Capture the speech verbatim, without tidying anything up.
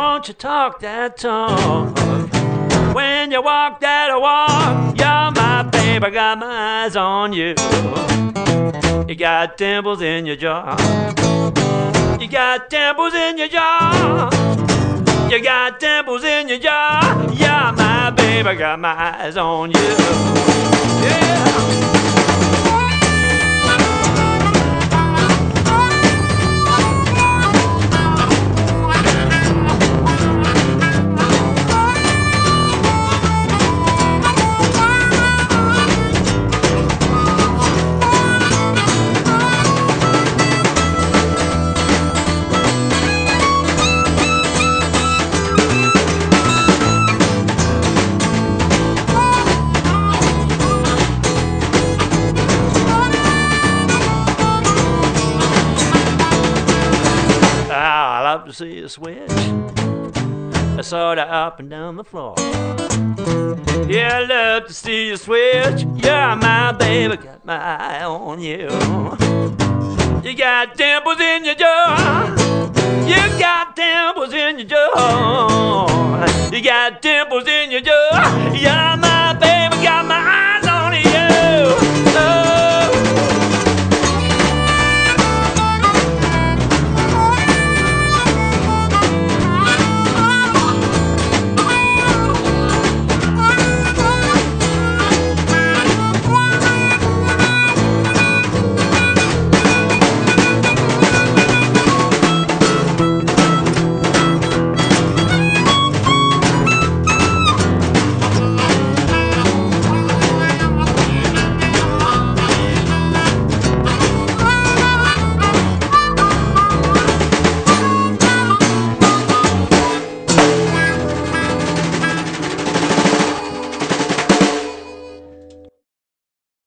don't you talk that talk. When you walk that walk, you're my baby, got my eyes on you. You got dimples in your jaw. You got dimples in your jaw. You got dimples in your jaw. Yeah, my baby, got my eyes on you. Yeah. I love to see you switch, sort of up and down the floor. Yeah, I love to see you switch. You're my baby, got my eye on you. You got dimples in your jaw. You got dimples in your jaw. You got dimples in